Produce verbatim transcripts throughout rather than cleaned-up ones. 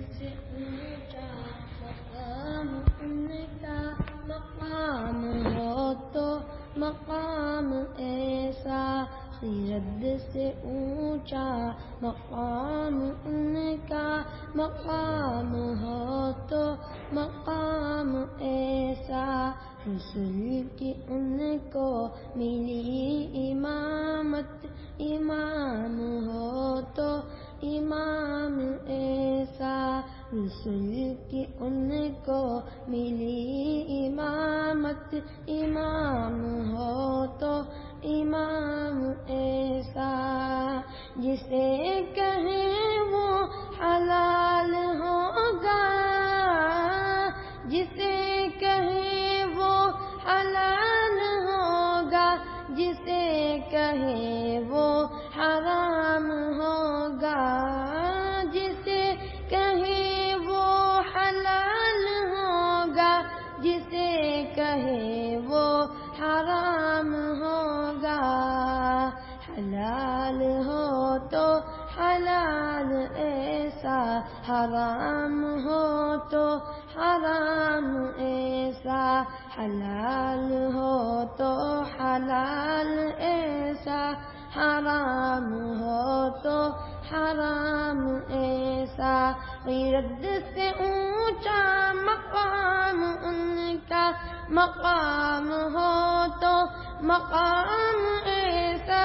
سے اونچا مقام ان کا مقام ہو تو مقام ایسا، خرد سے اونچا مقام ان کا مقام ہو تو مقام ایسا، رسول کی ان کو ملی امامت، امام ہو تو امام ایسا، رسول کی ان کو ملی امامت، امام ہو تو امام ایسا، جسے کہیں وہ حلال ہوگا، جسے کہیں وہ حلال ہوگا، جسے کہیں وہ حرام ہوگا، جسے کہیں وہ حلال ہوگا، جسے کہیں وہ حرام ہوگا، حلال ہو تو حلال ایسا، حرام ہو تو حرام ایسا، حلال ہو تو حلال ایسا، حرام ہو تو حرام ایسا، غیرت سے اونچا مقام ان کا مقام ہو تو مقام ایسا،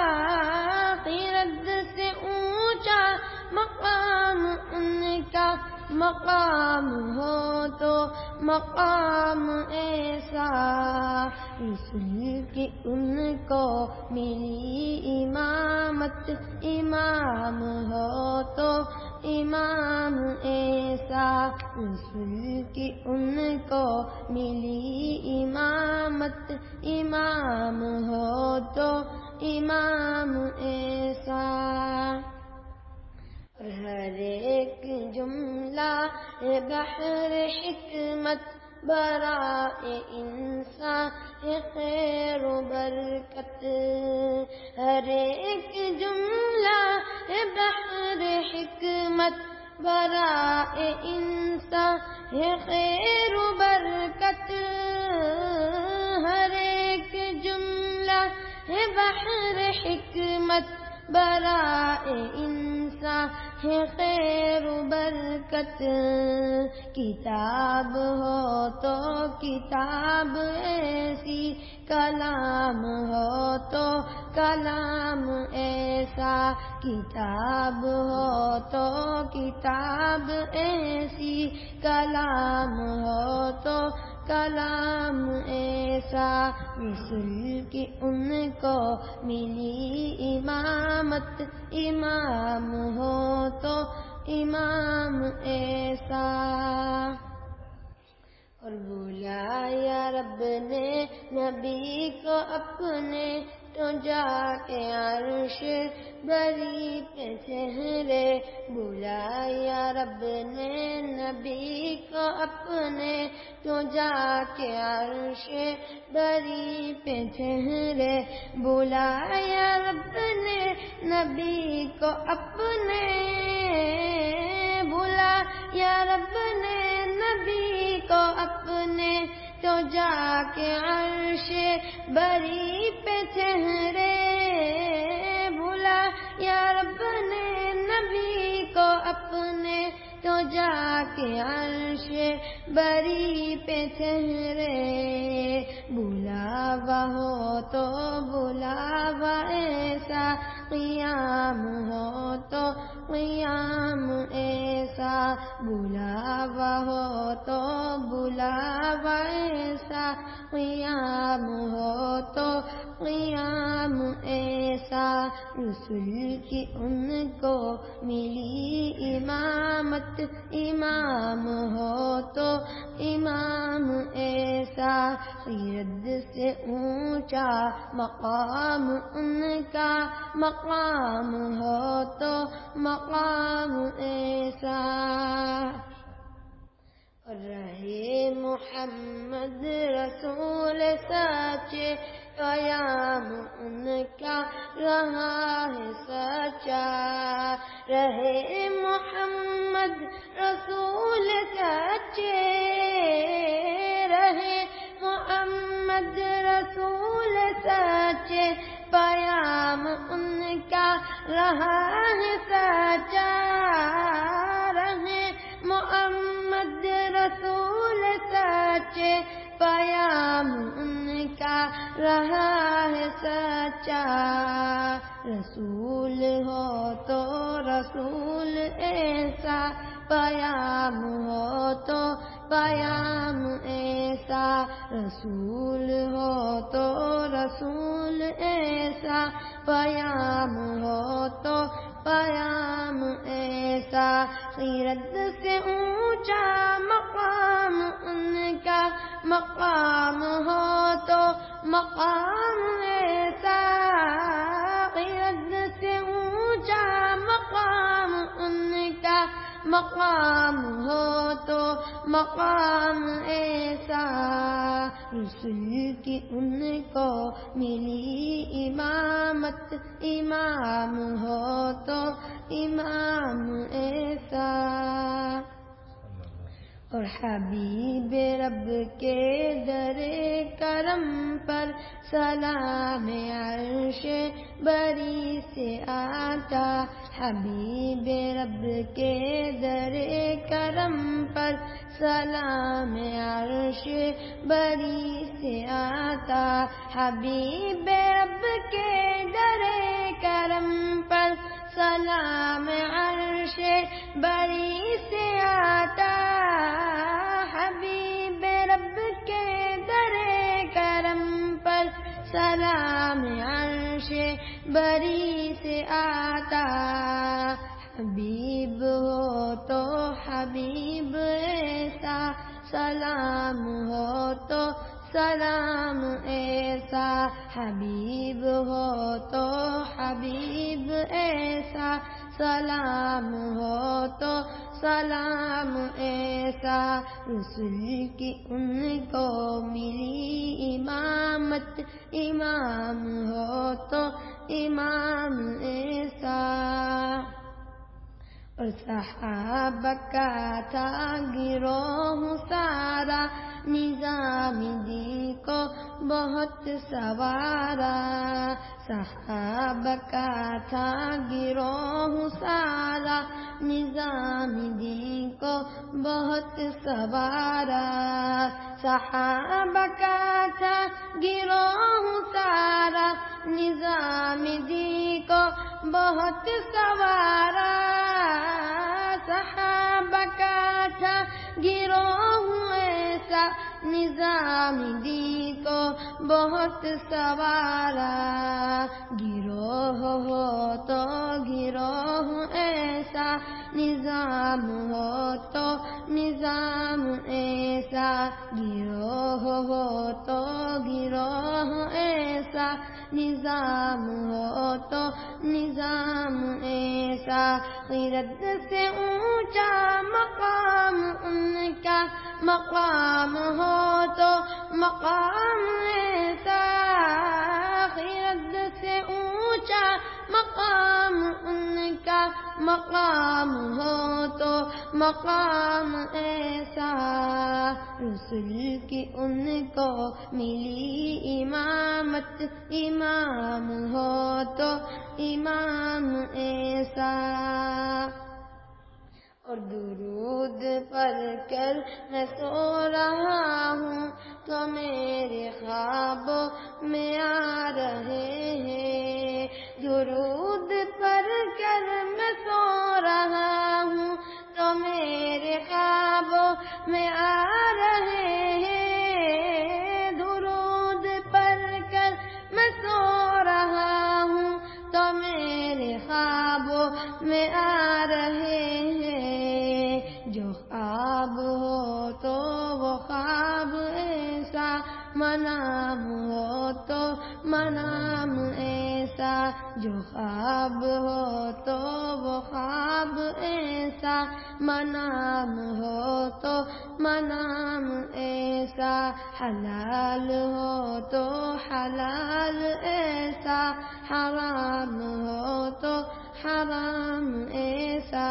غیرت سے اونچا مقام ان کا مقام ہو تو مقام ایسا، رسول کی ان کو ملی امامت، امام ہو تو امام ایسا، رسول کی ان کو ملی امامت، امام ہو تو امام ایسا، ہر ایک جملہ بحر حکمت برائے انسان خیر و برکت، ہر ایک جملہ بحر حکمت برائے انسان خیر و برکت، ہر ایک جملہ بحر حکمت برائے انسان ہے خیر و برکت، کتاب ہو تو کتاب ایسی، کلام ہو تو کلام ایسا، کتاب ہو تو کتاب ایسی، کلام ہو تو کلام ایسا، رسول کی ان کو ملی امامت، امام ہو تو امام ایسا، اور بلایا رب نے نبی کو اپنے تو جا کے عرش بری پہ ٹھہرے، بلایا رب نے نبی کو اپنے تو جا کے عرش بری پہ ٹھہرے، بلایا رب نے نبی کو اپنے، بلایا رب نے نبی کو اپنے تو جا کے عرش بری پہ ٹھہرے، بلایا رب نے نبی کو اپنے تو جا کے عرش بری پہ ٹھہرے، بلاوا ہو تو بلاوا ایسا، قیام ہو تو قیام ایسا، بلاوا ہو تو بلاوا ایسا، قیام ہو تو قیام ایسا، رسول کی ان کو ملی امامت، امام ہو تو امام ایسا، خرد سے اونچا مقام ان کا مقام ہو تو مقام ایسا، رہے محمد رسول سچے پیام ان کا رہا ہے سچا، رہے محمد رسول سچے، رہے محمد رسول سچے، پیام ان کا رہا ہے سچا، رہے محمد رسول سچے، پیام ان کا رہا ہے سچا۔ رسول ہو تو رسول ایسا، پیام ہو تو پیام ایسا، رسول ہو تو رسول ایسا، پیام ہو تو پیام ایسا، خیرت سے اونچا مقام ان کا، مقام ہو تو مقام ایسا، خیرت سے اونچا مقام ان کا، مقام ہو تو مقام ایسا، رسول کی ان کو ملی امامت، امام ہو تو امام ایسا، اور حبیب رب کے در کرم پر سلام عرش بری سے آتا، حبیب رب کے در کرم پر سلام عرش بری سے آتا، حبیب رب کے در کرم پر سلام عرش بری سے آتا، حبیب رب کے در کرم پر سلام عرش بری سے آتا، حبیب ہو تو حبیب ایسا، سلام ہو تو سلام ایسا، حبیب ہو تو حبیب ایسا، سلام ہو تو سلام ایسا، رسول کی ان کو ملی امامت، امام ہو تو امام ایسا، اور صحابہ کا تھا گروہ سارا، نظام دین کو بہت سوارا، صحابہ کا تھا گروہ سارا، نظام دین کو بہت سوارا، صحابہ کا تھا گروہ سارا، نظام دین کو بہت سوارا، صحابہ کا تھا گروہ ایسا، نظام دین کو بہت سوارا، گروہ ہو تو گروہ ایسا، نظام ہو تو نظام ایسا، گروہ ہو تو گروہ ایسا، نظام ہو تو نظام ایسا، خیرت سے اونچا مقام ان کا، مقام ہو تو مقام ایسا، خیرت سے اونچا مقام ان کا، مقام ہو تو مقام ایسا، رسول کی ان کو ملی امامت، امام ہو تو امام ایسا، اور درود پڑھ کر میں سو رہا ہوں تو میرے خوابوں میں آ رہے ہیں، درود پڑھ کر میں سو رہا ہوں تو میرے خوابوں میں آ رہے ہیں، درود پڑھ کر میں سو رہا ہوں تو میرے خوابوں میں آ رہے ہیں، جو خواب ہو تو وہ خواب ایسا، منام ہو تو منام ایسا، جو خواب ہو تو وہ خواب ایسا، منام ہو تو منام ایسا، حلال ہو تو حلال ایسا، حرام ہو تو حرام ایسا۔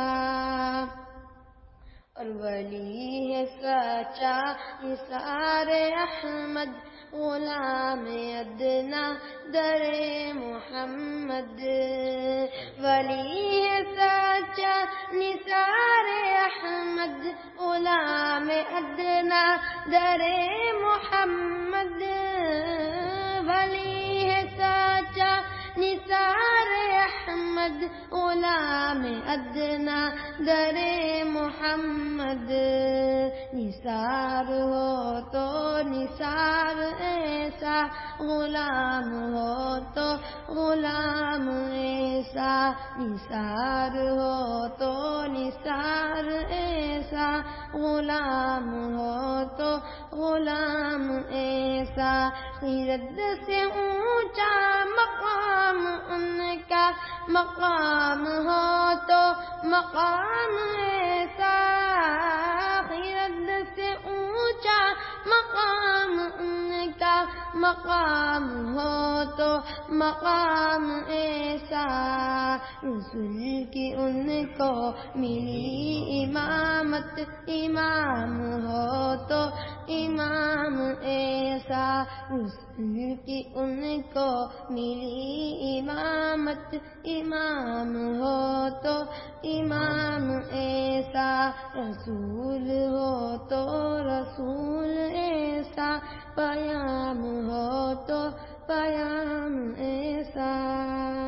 اور ولی ہے سچا نثار احمد، غلام ادنا در محمد۔ ولی ہے سچا نثار احمد، غلام ادنا در محمد۔ ولی ہے سچا نثار احمد، غلام ادنا در محمد۔ نثار ہو تو نثار ایسا، غلام ہو تو غلام ایسا، نثار ہو تو نثار ایسا، غلام ہو تو غلام ایسا۔ خرد سے اونچا مقام ان کا، مقام ہو تو مقام ایسا۔ خرد سے اونچا مقام ان کا، مقام ہو تو مقام ایسا۔ رسول کی ان کو ملی امامت، امام ہو تو امام ایسا۔ رسول کی ان کو ملی امامت، امام ہو تو امام ایسا۔ رسول ہو تو رسول ایسا، پیام ہو تو پیام ایسا۔